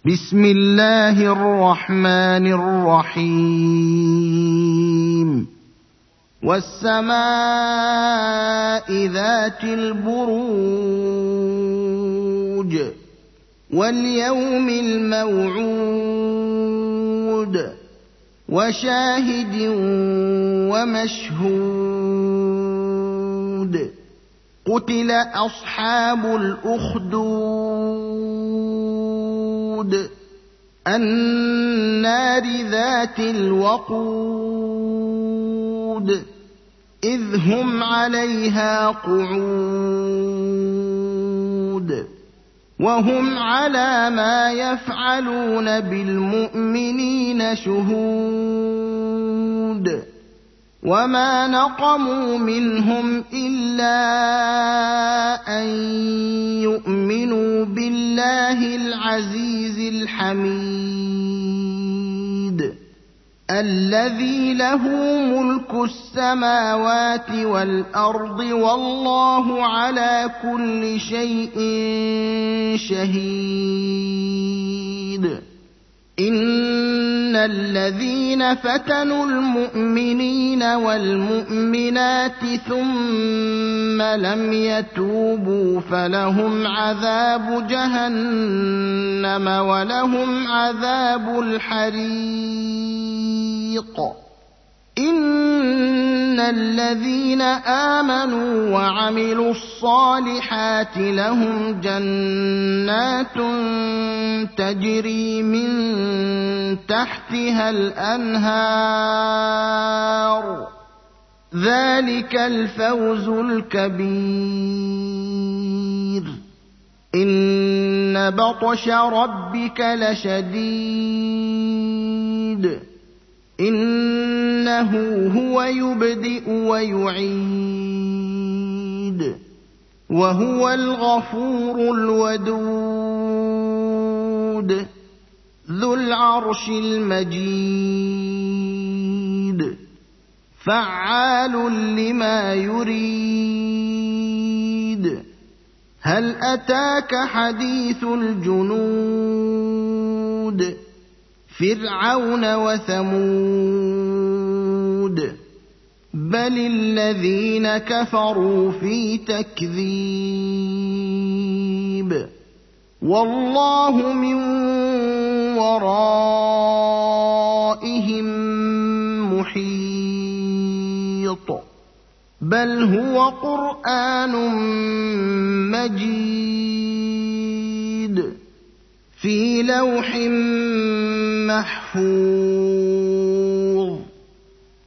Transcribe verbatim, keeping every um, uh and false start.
بسم الله الرحمن الرحيم والسماء ذات البروج واليوم الموعود وشاهد ومشهود قتل أصحاب الأخدود النار ذات الوقود إذ هم عليها قعود وهم على ما يفعلون بالمؤمنين شهود وما نقموا منهم إلا أن يؤمنوا بالله العزيز الحميد الذي له ملك السماوات والأرض والله على كل شيء شهيد إن الذين فتنوا المؤمنين والمؤمنات ثم لم يتوبوا فلهم عذاب جهنم ولهم عذاب الحريق إن الذين آمنوا وعملوا الصالحات لهم جنات تجري من تحتها الأنهار ذلك الفوز الكبير إن بطش ربك لشديد إنه هو يبدئ ويعيد وهو الغفور الودود ذو العرش المجيد فعال لما يريد هل أتاك حديث الجنود فرعون وثمود بل الذين كفروا في تكذيب والله من ورائهم محيط بل هو قرآن مجيد في لوح محفوظ